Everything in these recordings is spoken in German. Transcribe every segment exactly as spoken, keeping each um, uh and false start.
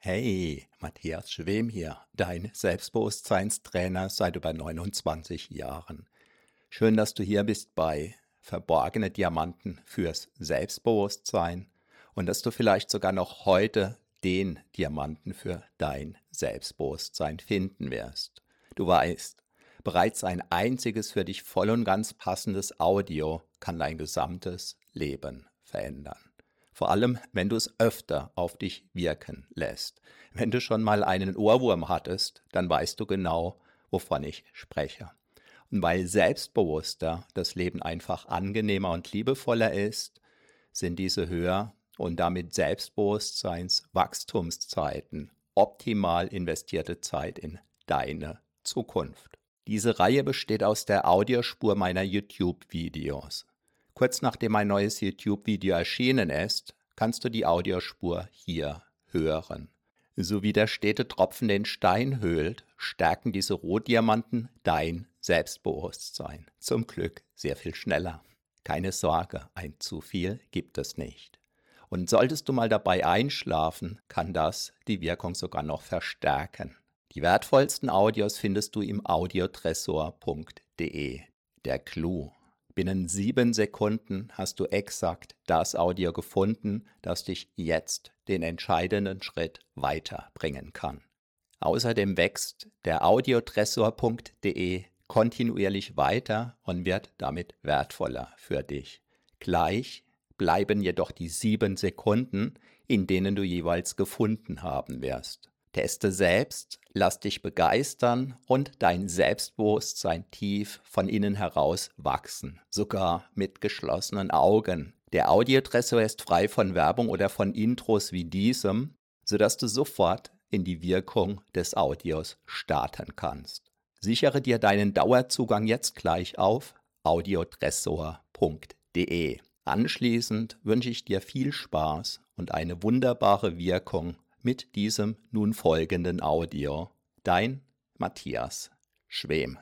Hey, Matthias Schwem hier, dein Selbstbewusstseinstrainer seit über neunundzwanzig Jahren. Schön, dass du hier bist bei Verborgene Diamanten fürs Selbstbewusstsein und dass du vielleicht sogar noch heute den Diamanten für dein Selbstbewusstsein finden wirst. Du weißt, bereits ein einziges für dich voll und ganz passendes Audio kann dein gesamtes Leben verändern. Vor allem, wenn du es öfter auf dich wirken lässt. Wenn du schon mal einen Ohrwurm hattest, dann weißt du genau, wovon ich spreche. Und weil selbstbewusster das Leben einfach angenehmer und liebevoller ist, sind diese Hör- und damit Selbstbewusstseinswachstumszeiten optimal investierte Zeit in deine Zukunft. Diese Reihe besteht aus der Audiospur meiner YouTube-Videos. Kurz nachdem ein neues YouTube-Video erschienen ist, kannst du die Audiospur hier hören. So wie der stete Tropfen den Stein höhlt, stärken diese Rohdiamanten dein Selbstbewusstsein. Zum Glück sehr viel schneller. Keine Sorge, ein zu viel gibt es nicht. Und solltest du mal dabei einschlafen, kann das die Wirkung sogar noch verstärken. Die wertvollsten Audios findest du im audiotresor punkt de. Der Clou. Binnen sieben Sekunden hast du exakt das Audio gefunden, das dich jetzt den entscheidenden Schritt weiterbringen kann. Außerdem wächst der audiotresor punkt de kontinuierlich weiter und wird damit wertvoller für dich. Gleich bleiben jedoch die sieben Sekunden, in denen du jeweils gefunden haben wirst. Teste selbst, lass dich begeistern und dein Selbstbewusstsein tief von innen heraus wachsen, sogar mit geschlossenen Augen. Der Audiotresor ist frei von Werbung oder von Intros wie diesem, sodass du sofort in die Wirkung des Audios starten kannst. Sichere dir deinen Dauerzugang jetzt gleich auf audiotresor punkt de. Anschließend wünsche ich dir viel Spaß und eine wunderbare Wirkung mit diesem nun folgenden Audio. Dein Matthias Schwem.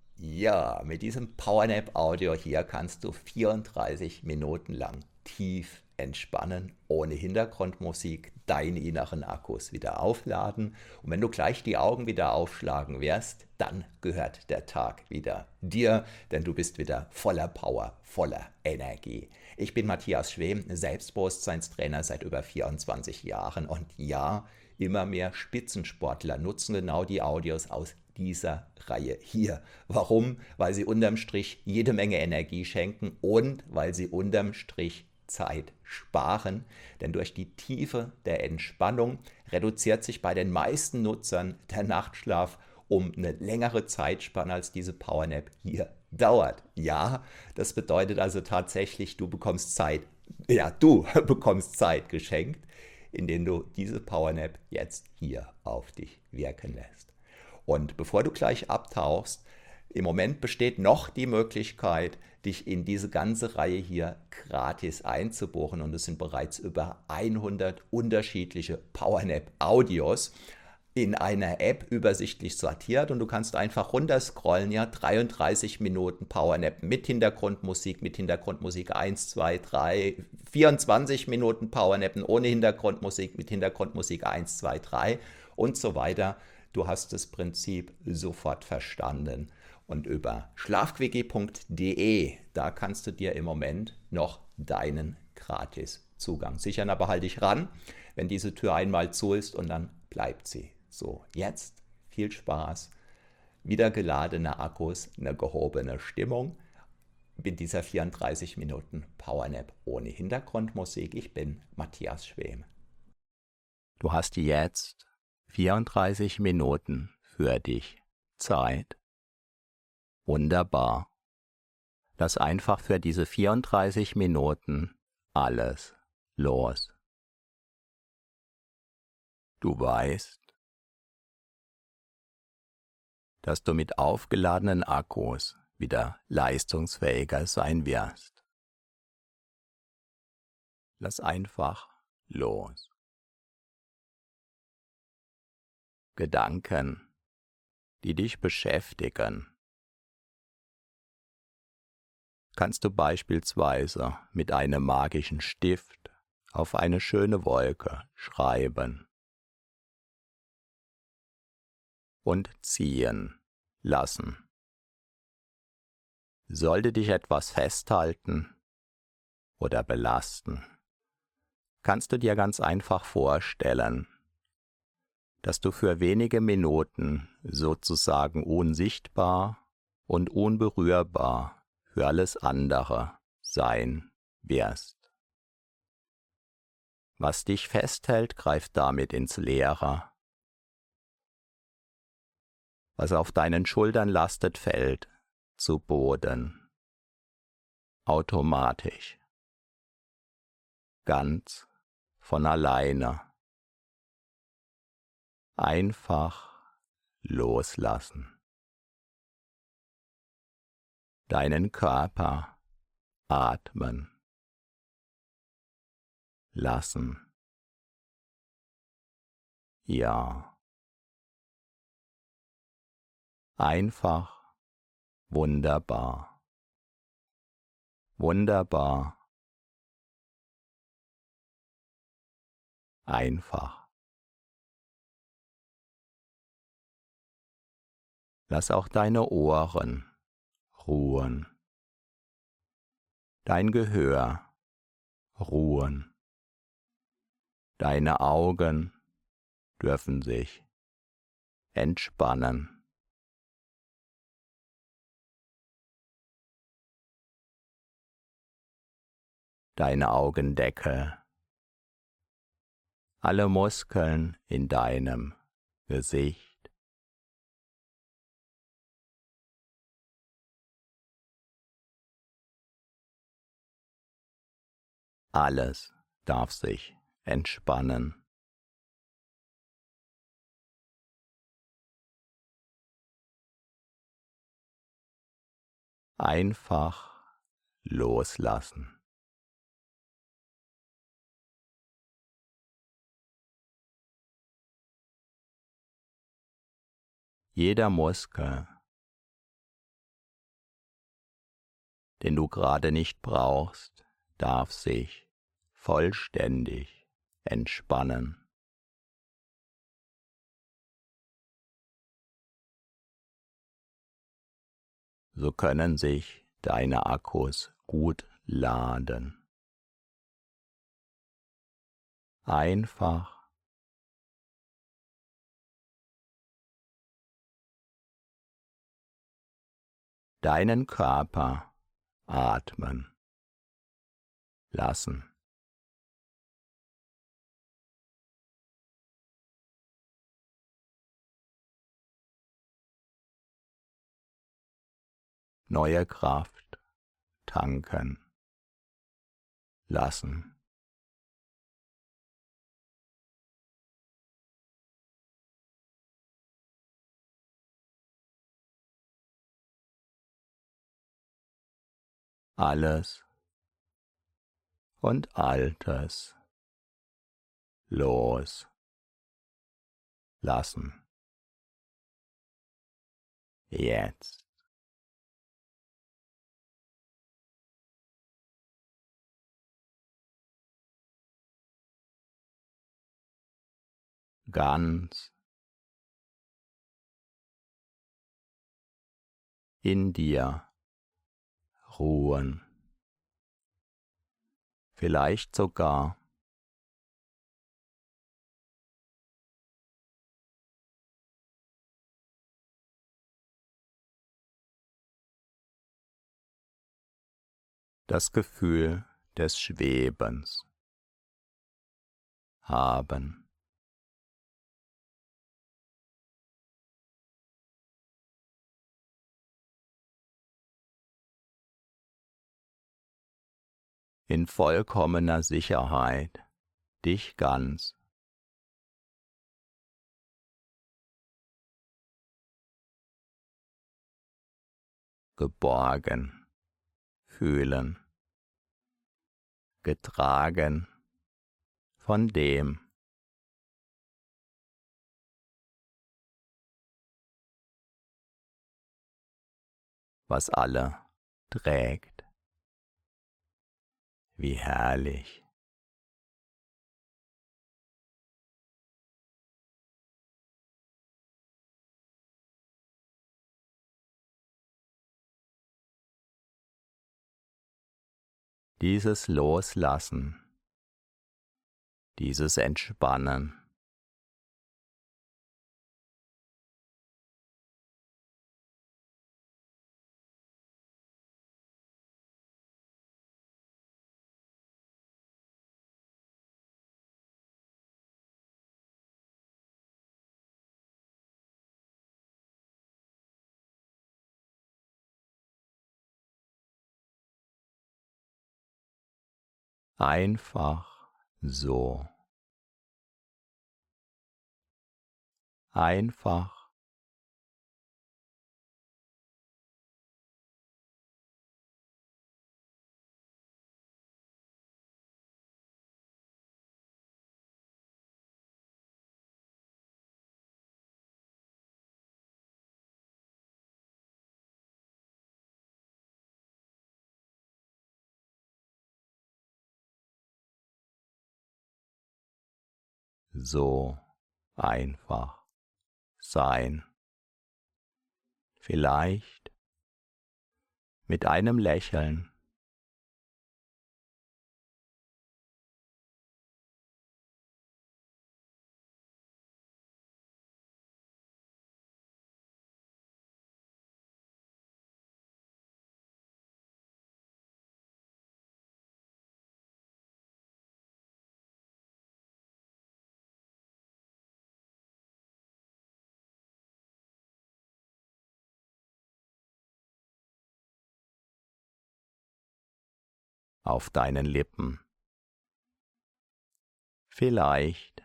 Ja, mit diesem Powernap-Audio hier kannst du vierunddreißig Minuten lang tief entspannen, ohne Hintergrundmusik, deine inneren Akkus wieder aufladen. Und wenn du gleich die Augen wieder aufschlagen wirst, dann gehört der Tag wieder dir, denn du bist wieder voller Power, voller Energie. Ich bin Matthias Schwem, Selbstbewusstseinstrainer seit über vierundzwanzig Jahren und ja, immer mehr Spitzensportler nutzen genau die Audios aus dieser Reihe hier. Warum? Weil sie unterm Strich jede Menge Energie schenken und weil sie unterm Strich Zeit sparen, denn durch die Tiefe der Entspannung reduziert sich bei den meisten Nutzern der Nachtschlaf um eine längere Zeitspanne, als diese Powernap hier dauert. Ja, das bedeutet also tatsächlich, du bekommst Zeit, ja, du bekommst Zeit geschenkt, indem du diese Powernap jetzt hier auf dich wirken lässt. Und bevor du gleich abtauchst, im Moment besteht noch die Möglichkeit, dich in diese ganze Reihe hier gratis einzubuchen und es sind bereits über hundert unterschiedliche Powernap-Audios in einer App übersichtlich sortiert und du kannst einfach runterscrollen, ja, dreiunddreißig Minuten Powernap mit Hintergrundmusik, mit Hintergrundmusik eins, zwei, drei, vierundzwanzig Minuten Powernappen ohne Hintergrundmusik, mit Hintergrundmusik eins, zwei, drei und so weiter. Du hast das Prinzip sofort verstanden. Und über schlafquickie punkt de, da kannst du dir im Moment noch deinen Gratis-Zugang sichern. Aber halt dich ran, wenn diese Tür einmal zu ist und dann bleibt sie. So, jetzt viel Spaß, wieder geladene Akkus, eine gehobene Stimmung mit dieser vierunddreißig Minuten Powernap ohne Hintergrundmusik. Ich bin Matthias Schwem. Du hast jetzt vierunddreißig Minuten für dich Zeit. Wunderbar. Lass einfach für diese vierunddreißig Minuten alles los. Du weißt, dass du mit aufgeladenen Akkus wieder leistungsfähiger sein wirst. Lass einfach los. Gedanken, die dich beschäftigen, kannst du beispielsweise mit einem magischen Stift auf eine schöne Wolke schreiben. und ziehen lassen. Sollte dich etwas festhalten oder belasten, kannst du dir ganz einfach vorstellen, dass du für wenige Minuten sozusagen unsichtbar und unberührbar für alles andere sein wirst. Was dich festhält, greift damit ins Leere. Was auf deinen Schultern lastet, fällt zu Boden. Automatisch. Ganz von alleine. Einfach loslassen. Deinen Körper atmen lassen. Ja. Einfach wunderbar. Wunderbar. Einfach. Lass auch deine Ohren ruhen. Dein Gehör ruhen. Deine Augen dürfen sich entspannen. Deine Augendecke. Alle Muskeln in deinem Gesicht. Alles darf sich entspannen. Einfach loslassen. Jeder Muskel, den du gerade nicht brauchst, darf sich vollständig entspannen. So können sich deine Akkus gut laden. Einfach deinen Körper atmen lassen. Neue Kraft tanken lassen. Alles und Altes los lassen. Jetzt. Ganz in dir ruhen. Vielleicht sogar das Gefühl des Schwebens haben. In vollkommener Sicherheit dich ganz geborgen fühlen, getragen von dem, was alle trägt. Wie herrlich. Dieses Loslassen, dieses Entspannen. Einfach so. Einfach so einfach sein. Vielleicht mit einem Lächeln. Auf deinen Lippen. Vielleicht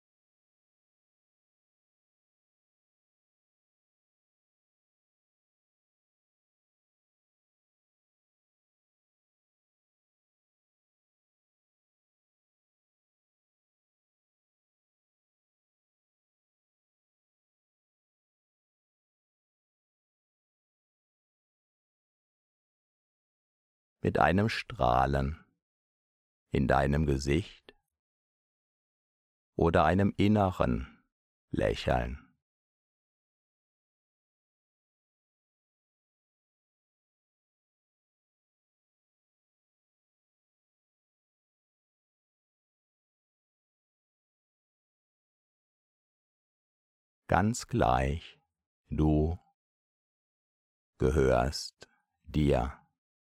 mit einem Strahlen in deinem Gesicht oder einem inneren Lächeln. Ganz gleich, du gehörst dir.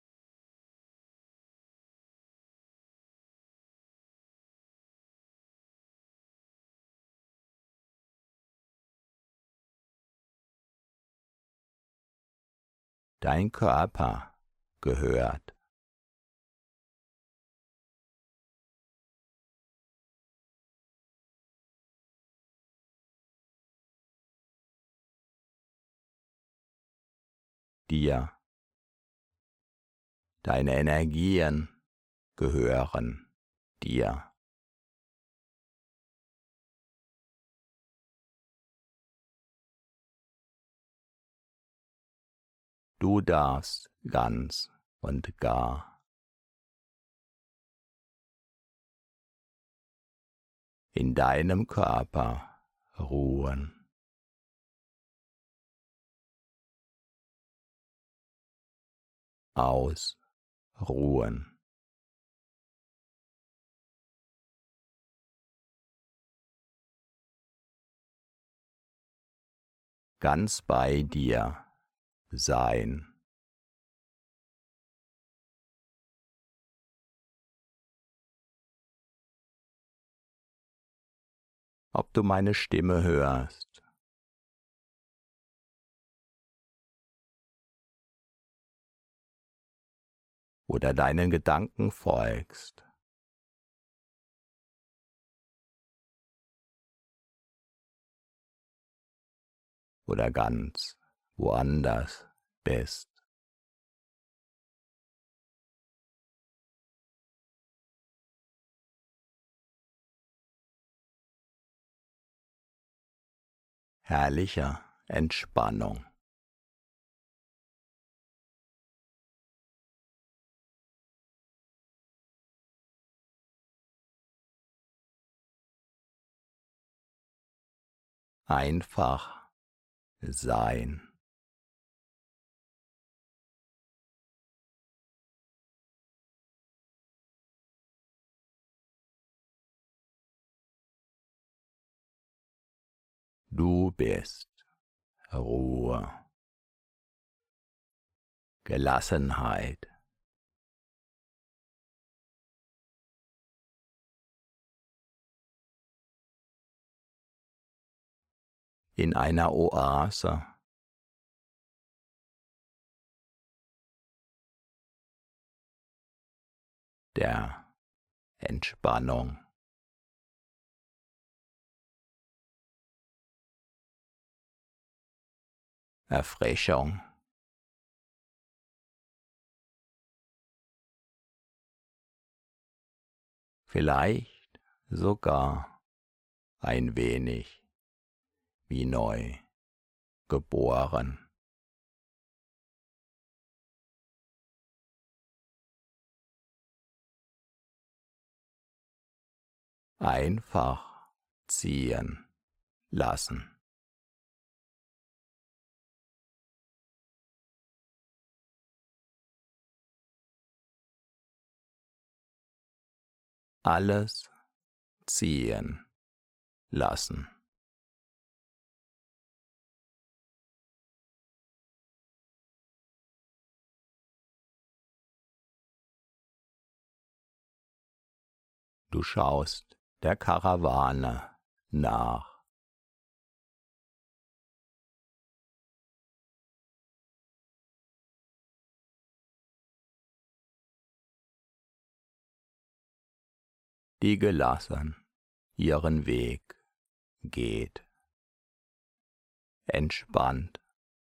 Dein Körper gehört dir. Deine Energien gehören dir. Du darfst ganz und gar in deinem Körper ruhen. Ausruhen. Ganz bei dir sein. Ob du meine Stimme hörst oder deinen Gedanken folgst. Oder ganz woanders bist. Herrlicher Entspannung. Einfach sein. Du bist Ruhe, Gelassenheit. In einer Oase. Der Entspannung. Erfrischung. Vielleicht sogar ein wenig wie neu geboren. Einfach ziehen lassen. Alles ziehen lassen. Du schaust der Karawane nach. Die gelassen ihren Weg geht. Entspannt.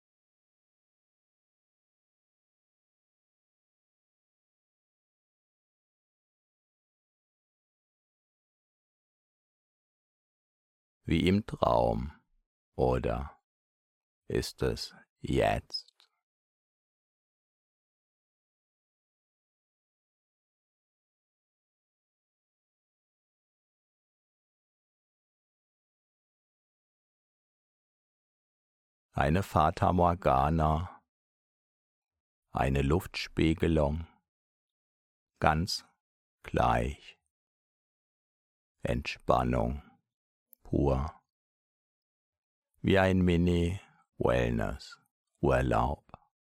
Wie im Traum, oder ist es jetzt? Eine Fata Morgana, eine Luftspiegelung, ganz gleich. Entspannung pur, wie ein Mini-Wellness-Urlaub.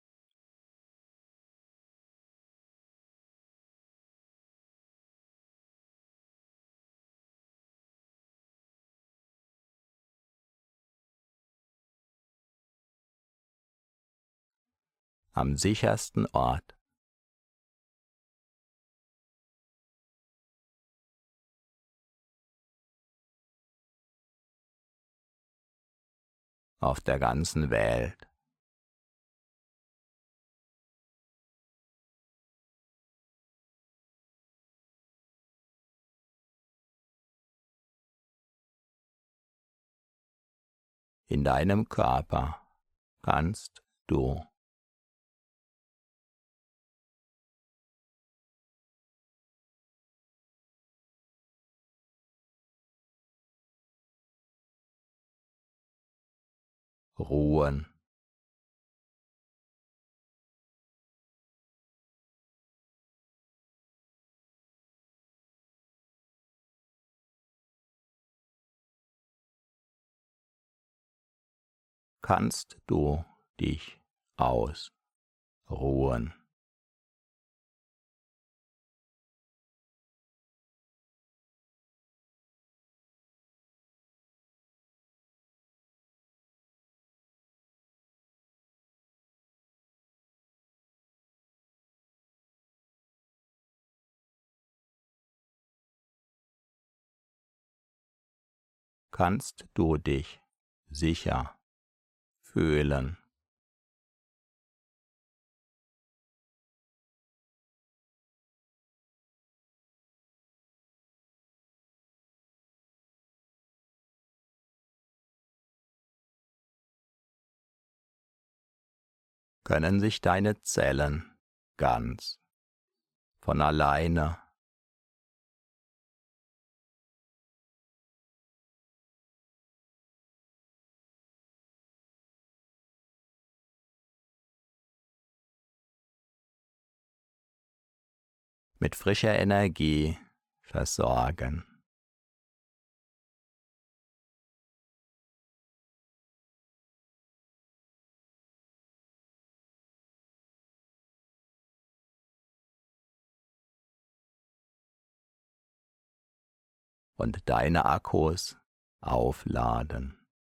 Am sichersten Ort. Auf der ganzen Welt. In deinem Körper kannst du ruhen. Kannst du dich ausruhen. Kannst du dich sicher fühlen. Können sich deine Zellen ganz von alleine mit frischer Energie versorgen. und deine Akkus aufladen.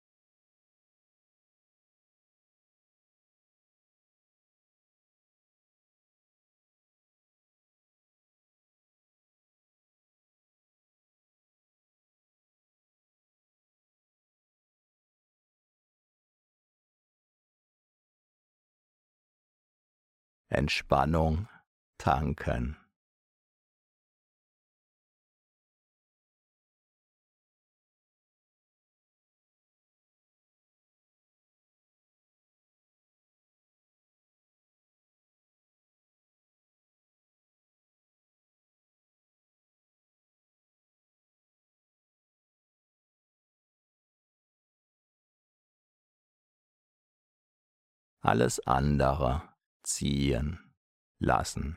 Entspannung tanken. Alles andere ziehen lassen.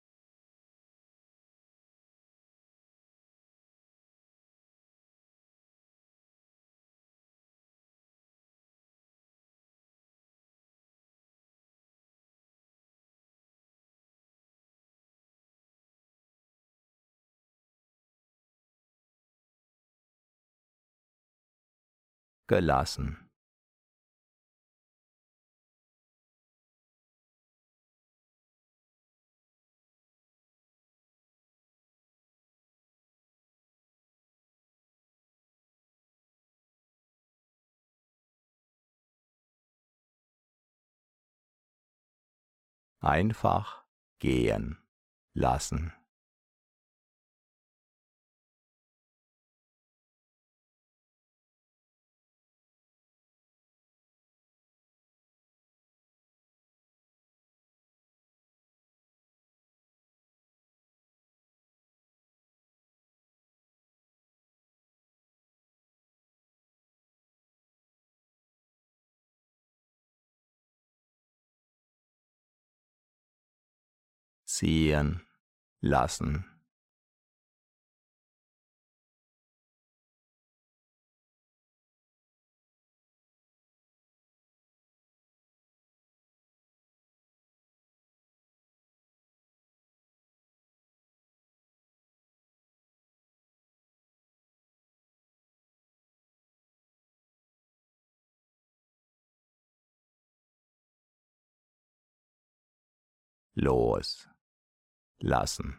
Gelassen. Einfach gehen lassen. Ziehen lassen. Los lassen.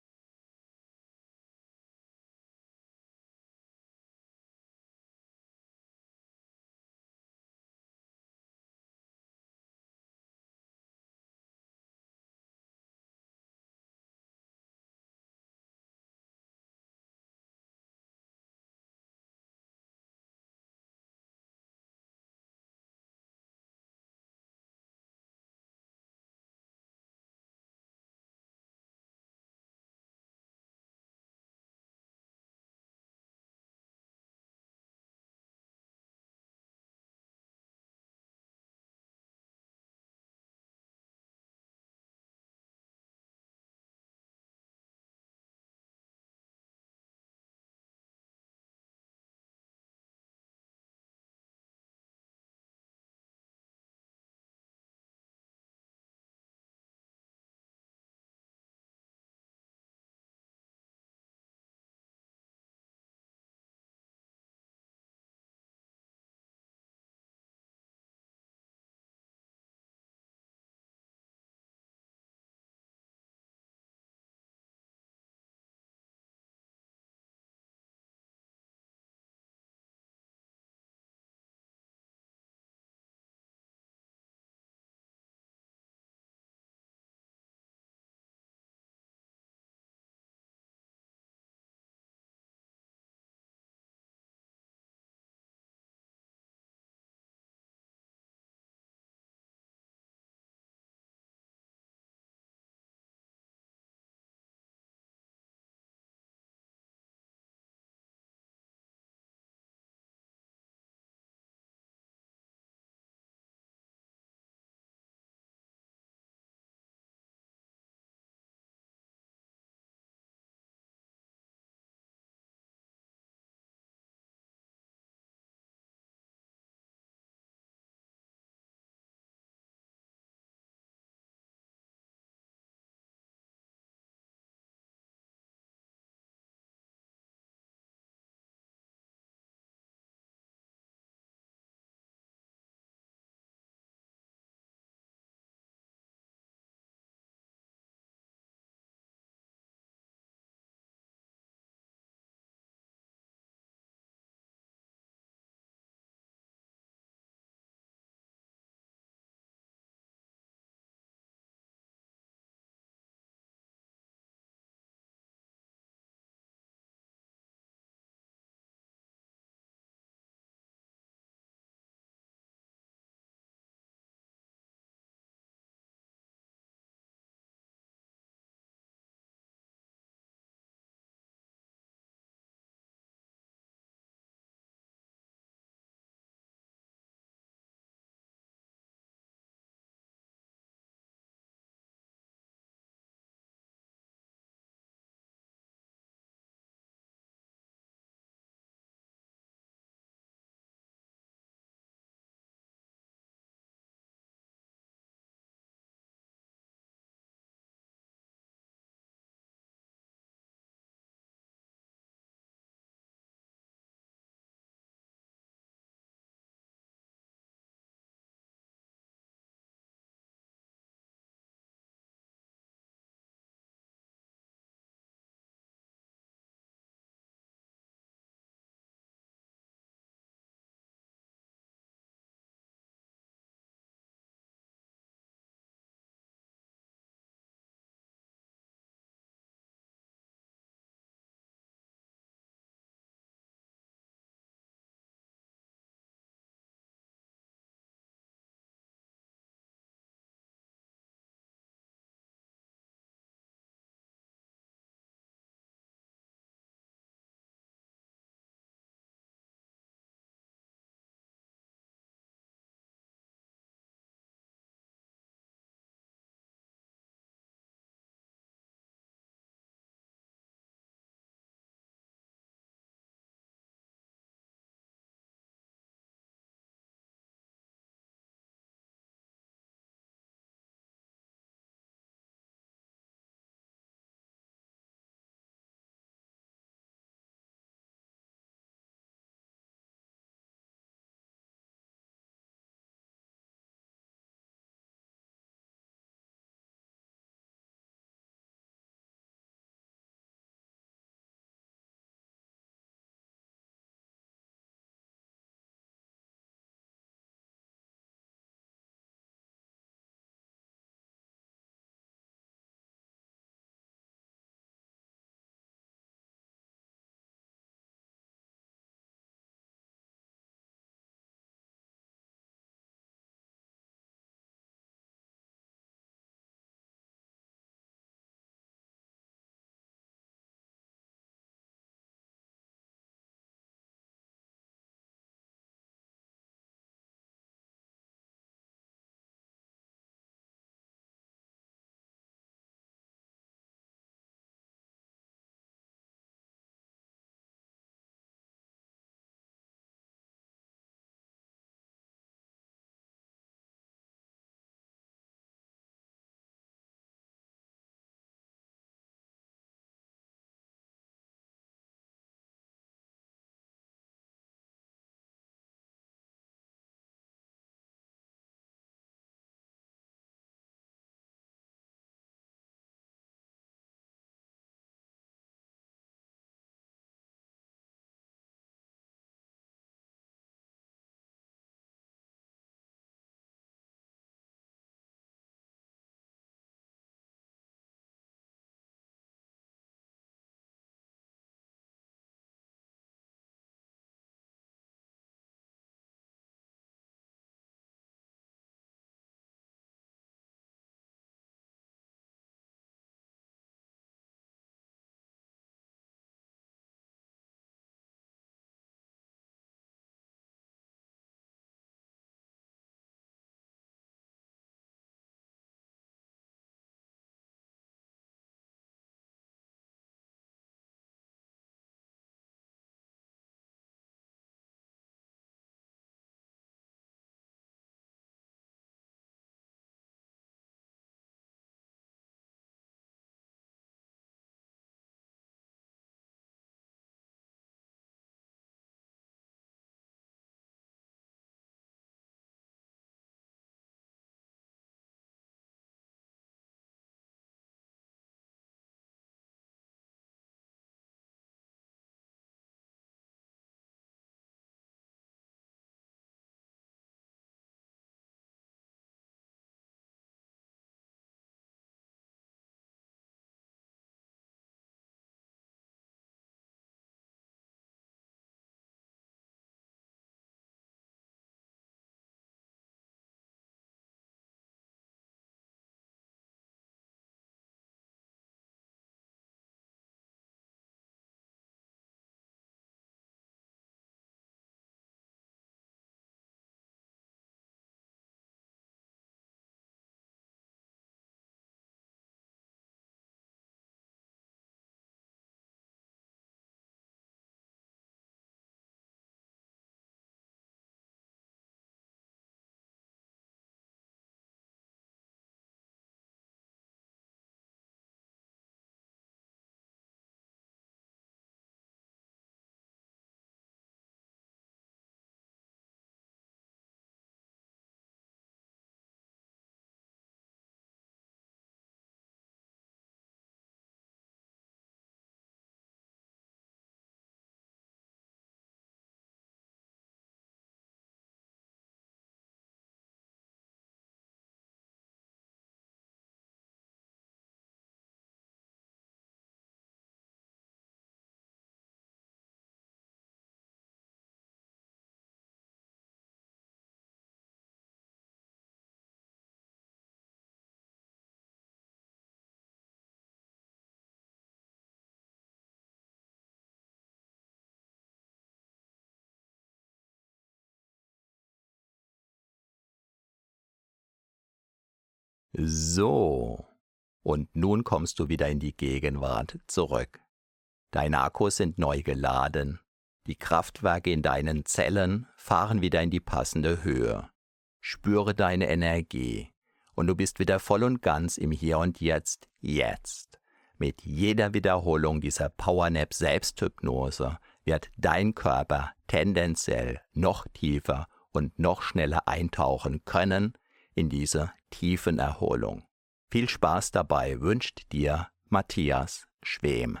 So, und nun kommst du wieder in die Gegenwart zurück. Deine Akkus sind neu geladen. Die Kraftwerke in deinen Zellen fahren wieder in die passende Höhe. Spüre deine Energie und du bist wieder voll und ganz im Hier und Jetzt, jetzt. Mit jeder Wiederholung dieser Powernap Selbsthypnose wird dein Körper tendenziell noch tiefer und noch schneller eintauchen können in diese tiefen Erholung. Viel Spaß dabei wünscht dir Matthias Schwem.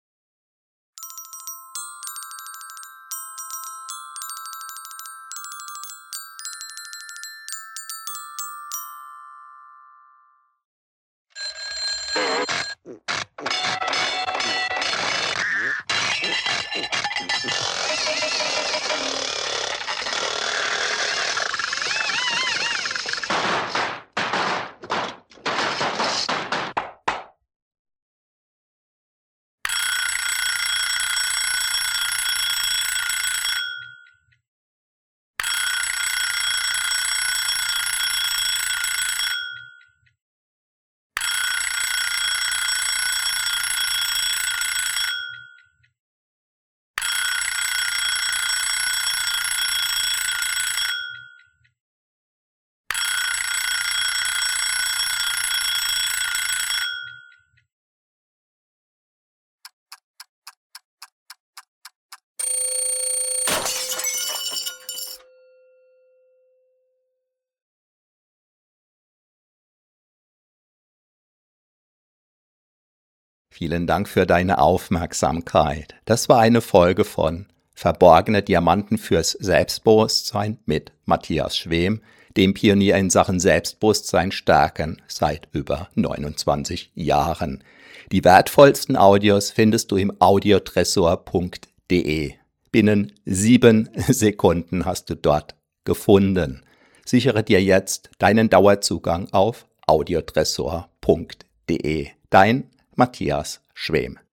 Vielen Dank für deine Aufmerksamkeit. Das war eine Folge von Verborgene Diamanten fürs Selbstbewusstsein mit Matthias Schwem, dem Pionier in Sachen Selbstbewusstsein stärken seit über neunundzwanzig Jahren. Die wertvollsten Audios findest du im audiotresor punkt de. Binnen sieben Sekunden hast du dort gefunden. Sichere dir jetzt deinen Dauerzugang auf audiotresor punkt de. Dein Matthias Schwem.